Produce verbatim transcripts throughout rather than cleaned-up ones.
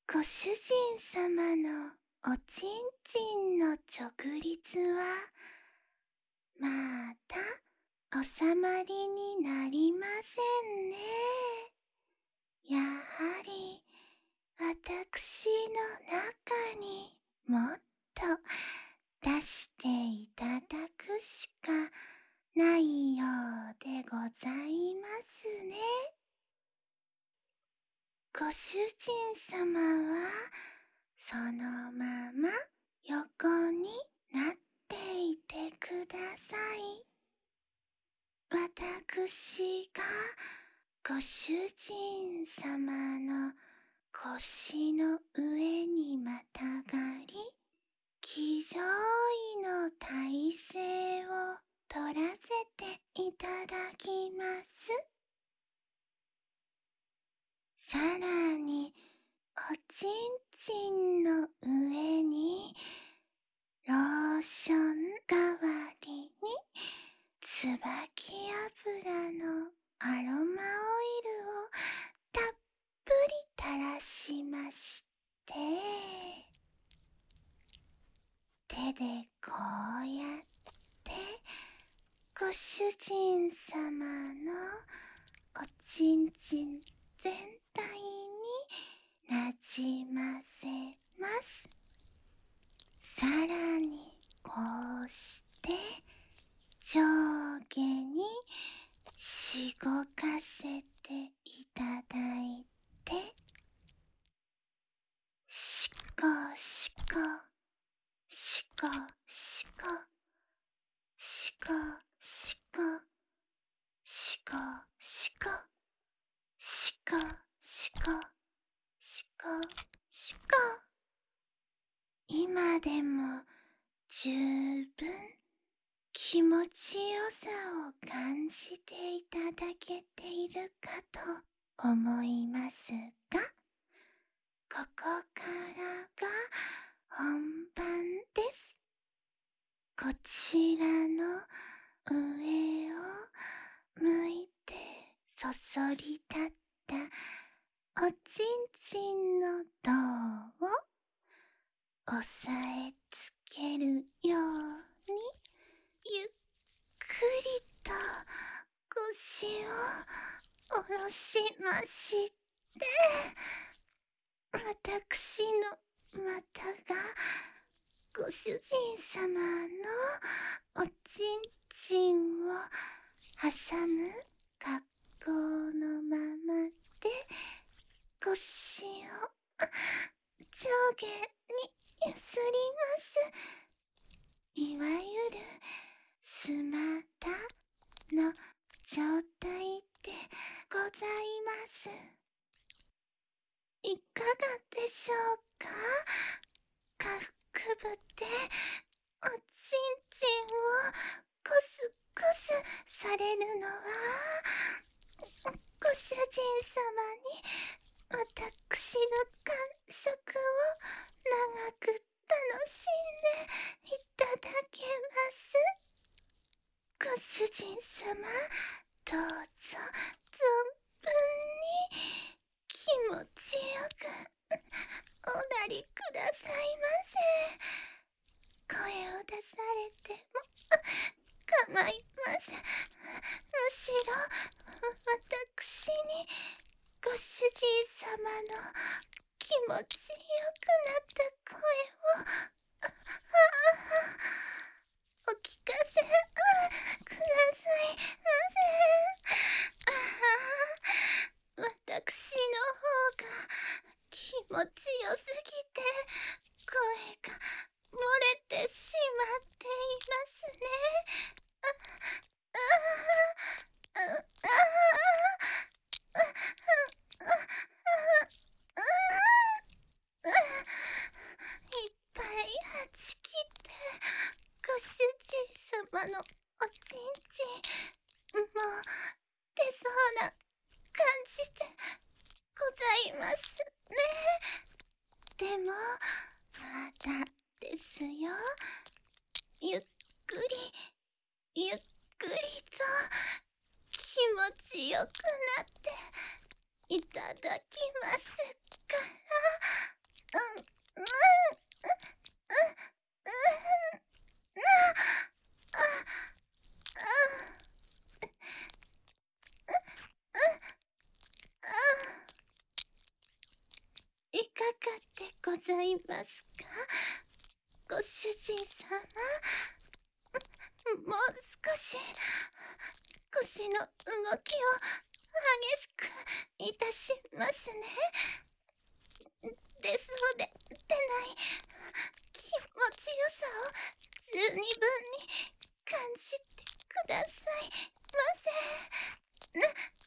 ご主人様のおちんちんの直立はまだ収まりになりませんね。やはり私の中にもっと出していただくしかないようでございますね。ご主人様はそのまま横になっていてください。私がご主人様の腰の上にまたがり、騎乗位の体勢を取らせていただきます。さらにおちんちんの上にローション代わりに椿油のアロマオイルをたっぷり垂らしまして、手でこうやってご主人様のおちんちん全体になじませます。さらにこうして上下にしごかせていただいて、しこしこしこしこしこしこしこしこしこしこしこしこ、今でも十分気持ちよさを感じていただけているかと思いますが、ここからが本番です。こちらの上を向いてそそり立ったおちんちんの胴を押さえつけるようにゆっくりと腰を下ろしまして、私の股がご主人様のおちんちんを挟む格好のままで、腰を上下にゆすります。いわゆるスマタの状態でございます。いかがでしょうか？下腹部でおちんちんをコスコスされるのは、ご主人様に私の感触を長く楽しんでいただけます。ご主人様、どうぞ存分に気持ちよくおなりくださいませ。声を出されても構いません。むしろ私にご主人様の気持ちよくなった声をああお聞かせくださいませ。ああ、私の方が気持ちよすぎて声が漏れてしまっていますね。あああああああ、いっぱいはち切ってご主人様のおちんちんもう出そうな感じでございますね。でもまだですよ。ゆっくりゆっくりと気持ちよくなっていただきますから。 ございますか、ご主人様。もう少し腰の動きを激しくいたしますね。ですので出ない気持ちよさを十二分に感じてくださいませ。な、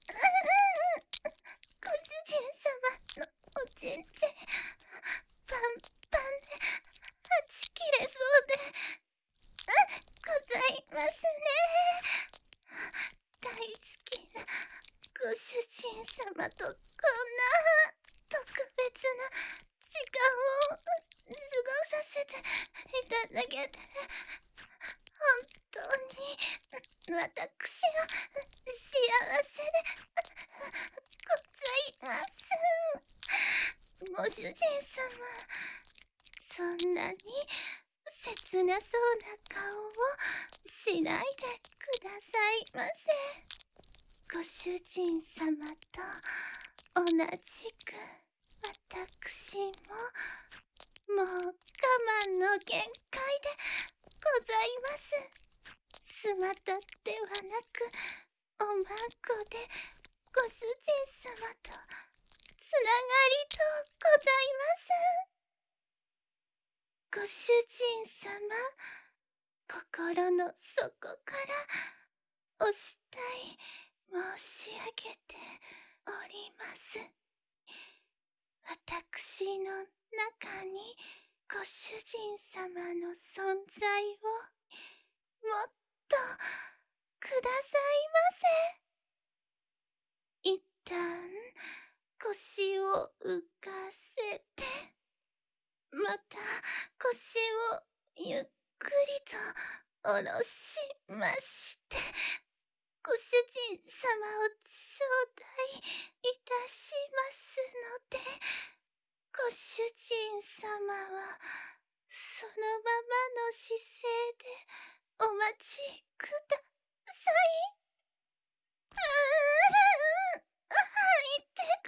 ご主人様のおちんちんパンパンではち切れそうでございますね。大好きなご主人様とこんな特別な時間を過ごさせていただけて本当に私は幸せでございます。ご主人様、そんなに切なそうな顔をしないでくださいませ。ご主人様と同じく私ももう我慢の限界でございます。スマタではなくおまんこでご主人様とつながりとございます。ご主人様、心の底からお慕い申し上げております。私の中にご主人様の存在をもっとくださいませ。一旦腰を浮かせて、また腰をゆっくりと下ろしまして、ご主人様を頂戴いたしますので、ご主人様はそのままの姿勢でお待ちください。うー入ってく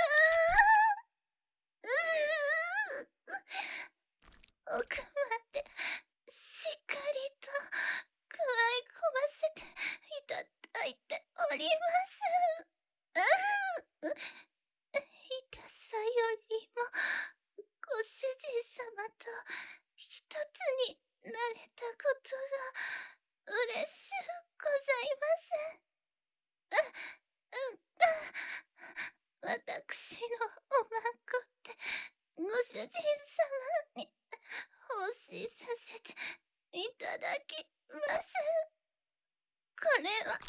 る。うー奥までしっかりとくわえ込ませていただいております。うー痛さよりもご主人様と一つになれたことが嬉しゅうございます。私のおまんこってご主人様に奉仕させていただきます。これはあ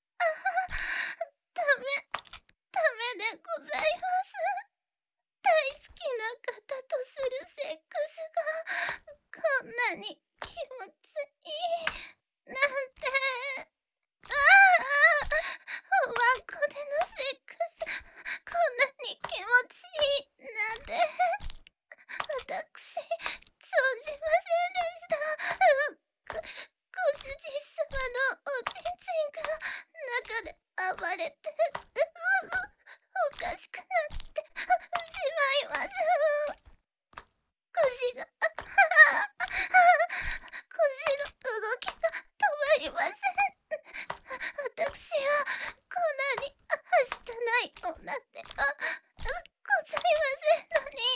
ダメダメでございます。大好きな方とするセックスがこんなに気持ちいいなんて。ああ、おまんこでのセックスこんなに気持ちいいなんて私存じませんでした。ご、ご主人様のおちんちんが中で暴れておかしくなってしまいます。腰が腰の動きが止まりません。私はこんなにはしたない女ではございませんのに。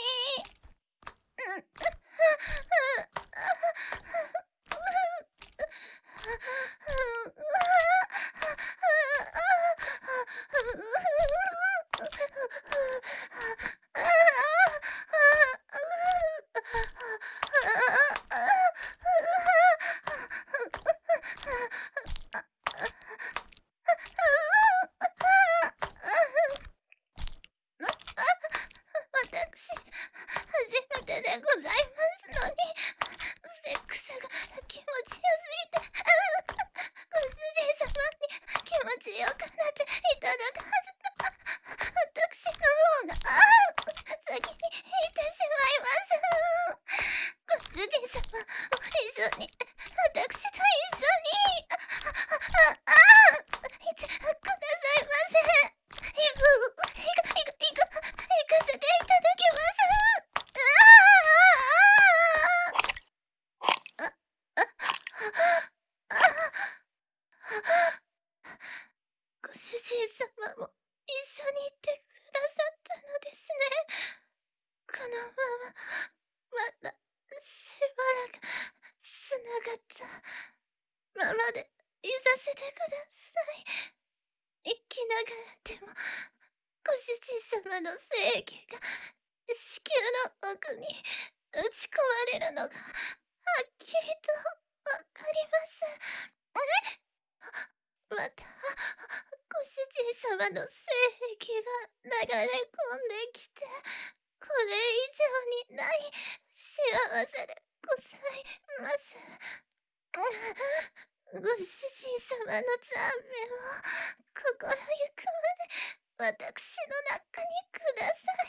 私、初めてでございますのに、セックスが気持ちよすぎて、ご主人様に気持ちよくなっていただくはずの私の方が先にいてしまいます。ご主人様も一緒に、私と一緒に、ああ、いてくださいませ。いく、いく、いく、いく、いかせていただきます。ああください。生きながらでも、ご主人様の精液が子宮の奥に打ち込まれるのがはっきりとわかります。また、ご主人様の精液が流れ込んできて、これ以上にない幸せでございます。ご主人様の残面を心ゆくまで私の中にください。